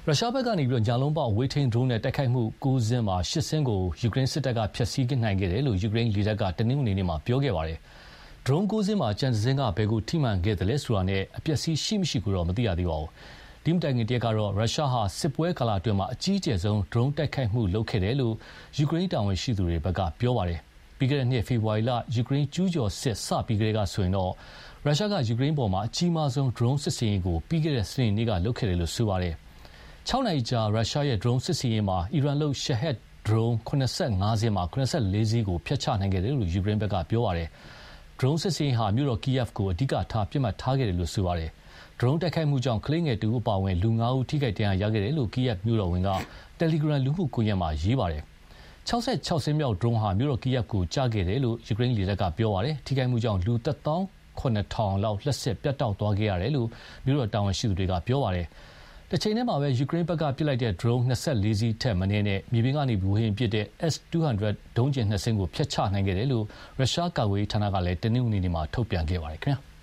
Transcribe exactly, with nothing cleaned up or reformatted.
ရုရှားဘက်ကနေပြီးညာလုံးပေါက်ဝေးထိန်ဒရုန်းနဲ့တိုက်ခိုက်မှု၉စင်းမှာ၈စင်းကိုယူကရိန်းစစ်တပ်ကဖျက်ဆီးနိုင်ခဲ့တယ်လို့ယူကရိန်းလေတပ်ကတနင်္ဂနွေနေ့မှာပြောခဲ့ပါတယ်။ဒရုန်း၉စင်းမှာကျန်စင်းကဘယ်ကိုထိမှန်ခဲ့တယ်လဲဆိုတာနဲ့အပျက်စီးရှိမရှိကိုတော့မသိရသေးပါဘူး။ဒီမတိုင်ခင်တရက်ကတော့ရုရှားဟာစစ်ပွဲကာလအတွင်းမှာအကြီးအကျယ်ဆုံးဒရုန်းတိုက်ခိုက်မှုလုပ်ခဲ့တယ်လို့ယူကရိန်းတာဝန်ရှိသူတွေဘက်ကပြောပါတယ်။ပြီးခဲ့တဲ့နှစ်ဖေဖော်ဝါရီလယူကရိန်းကျူးကျော်စစ်စပြီးကတည်းကဆိုရင်တော့ရုရှားကယူကရိန်းပေါ်မှာအကြီးမားဆုံးဒရုန်းစစ်စင်ရေးကိုပြီးခဲ့တဲ့စနေနေ့ကလုပ်ခဲ့တယ်လို့ဆိုပါတယ်။၆နိုင်ကြာရုရှားရဲ့ဒရုန်းစစ်စင်ရေးမှာအီရန်လုပ်ရှဟက်ဒရုန်း၇၅စင်းမှာ၇၄စင်းကိုဖျက်ချနိုင်ခဲ့တယ်လို့ယူကရိန်းဘက်ကပြောပါတယ်။ဒရုန်းစစ်စင်ရေးဟာမြို့တော်ကီယက်ကိုအဓိကထားပစ်မှတ်ထားခဲ့တယ်လို့ဆိုပါတယ်။ဒရုန်းတိုက်ခိုက်မှုကြောင့်ကလေးငယ်တူအပါအဝင်လူ၅ဦးထိခိုက်ဒဏ်ရာရခဲ့တယ်လို့ကီယက်မြို့တော်ဝန်ကတယ်လီဂရမ်လူမှုကွန်ရက်မှာရေးပါတယ်။၆၆စင်းမြောက်ဒရုန်းဟာမြို့တော်ကီယက်ကိုကျခဲ့တယ်လို့ယူကရိန်းလေတပ်ကပြောပါတယ်။ထိခိုက်မှုကြောင့်လူတစ်သောင်းခုနှစ်ထောင်လောက်လက်စစ်ပြတ်တောက်သွားခဲ့ရတယ်လို့မြို့တော်တာဝန်ရှိသူတွေကပြောပါတယ်။တချိန်တည်းမှာပဲယူကရိန်းဘက်ကပစ်လိုက်တဲ့ဒရုန်း၂၄စီးထက်မနည်းနဲ့မြေပြင်ကနေဝေဟင်ပစ်တဲ့ S ၂၀၀ ဒုံးကျည်နှစ်စင်းကိုဖျက်ချနိုင်ခဲ့တယ်လို့ရုရှားကာကွယ်ရေးဌာနကလည်းတနင်္ဂနွေနေ့မှာထုတ်ပြန်ခဲ့ပါတယ်ခင်ဗျာ။